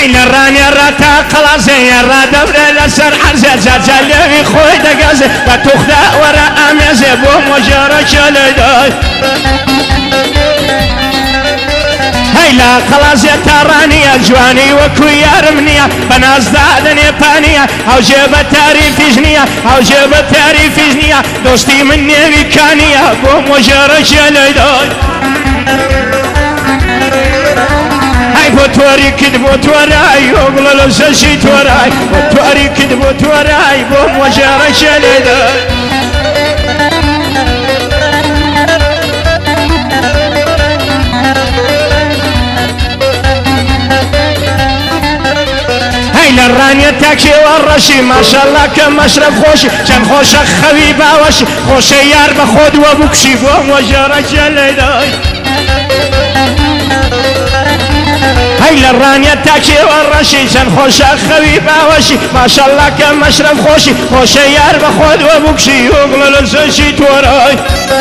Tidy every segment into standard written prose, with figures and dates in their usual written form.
هەی لە ڕانێڕە تا قەڵازێ ڕادەبرێ لەسەر عەرزێ جاجا لێوی خۆی دەگەزێ بە توخدا وەرە ئامێزێ بۆ مۆژێڕەکێ لێدای هەی لە قەڵازێ تا ڕانیە جوانی وەکو یارم نییە بە نازدادنێ پانیە هەوژێ بە تاریفیش نییە هەوژێ بە تاریفیش نییە دۆستی من نێوی کانیە بۆ مۆژێڕەکێ لێدای بۆ تۆری کرد بۆ تۆرای ئۆگڵە لە زەشی تۆرای بۆ تۆری کرد بۆ تۆرای بۆ مۆژێڕەکێ لێدای هەی لە ڕانیە تاکێوە ڕەشی ماشەڵڵا کە مەشرەف خۆشی چەند خۆشە خەوی باوەشی خۆشە یار بە خۆت وە بکشی بۆ مۆژێڕەکێ لێدای هەی لە ڕانیە تاکێوە ڕەشی چەند خۆشە خەوی باوەشی ماشەڵڵا کە مەشرەف خۆشی خۆشە یار بە خۆت وە بکشی ئۆگڵە لە زەشی تۆرای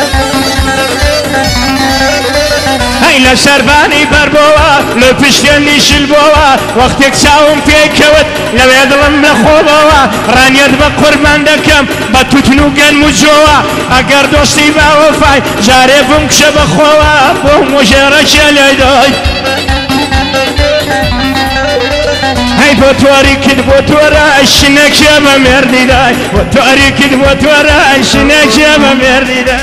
هەی لە سەربانی بەربەوە لە پشتێنی شلبەوە وەختێک چاوم پێکەوت لەوێ دڵم لە خۆبەوە ڕانیەت بە قوربان دەکەم بە توتن و گەنم و جۆوە ئەگەر دۆستی باوەفای جارێ بمکشە بەخۆوە بۆ مۆژێڕەکێ لێدای هەی بۆ تۆری کرد بۆ تۆرای شنێکێ بە مێردیدای بۆ تۆری کرد بۆ تۆرای شنێکێ بە مێردیدای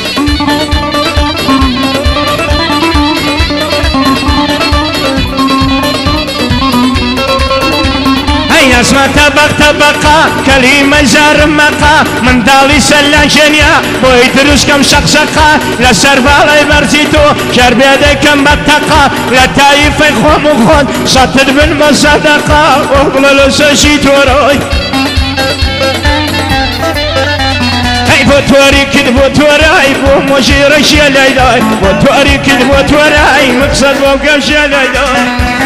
اسمە تەبەق تەبەقا کەلیمە ژارم مەقا منداڵی سەلانشێنیا بۆی دروستکەم شەقشەقا لەسەر باڵای بەرزی تۆ شەربێ دەکەم بە تەقا لە تایفەی خۆم و خۆت سەتر بن بە سەدەقا ئۆگڵە لە سەشی تۆرای هەی بۆ تۆری کرد بۆ تۆرای بۆ مۆژێڕەکێ لێدای بۆ تۆری کرد بۆ تۆرای مقسەد بۆ گەشێ لێدای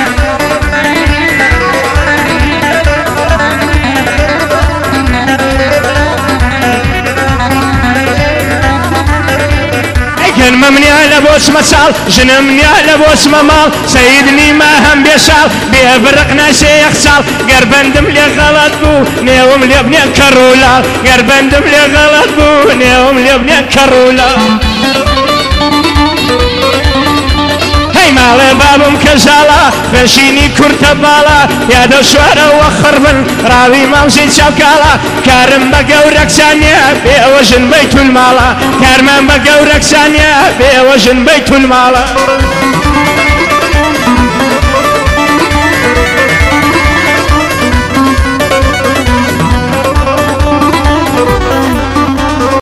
گەنمە منیا لە بۆ چمە چاڵ ژنە منیا لە بۆ چمە ماڵ سەید نیمە هەم بێشاڵ بێبرق نەشێ یەخچاڵ گەربەندم لێ غەڵەت بوو نێوم لێ بنێ کەڕوولاڵ گەربەندم لێ غەڵەت بوو نێوم لێ بنێ کەڕوولاڵ ماڵێ بابم کەژاڵە بەشینی کورتە باڵە یادە شوارەوە خڕبن ڕاوی ماوزی چاوکاڵە کارم بە گەورەکسانیە بێوەژن بەیتول ماڵە کارمان بە گەورەکسانیە بێوەژن بەیتول ماڵە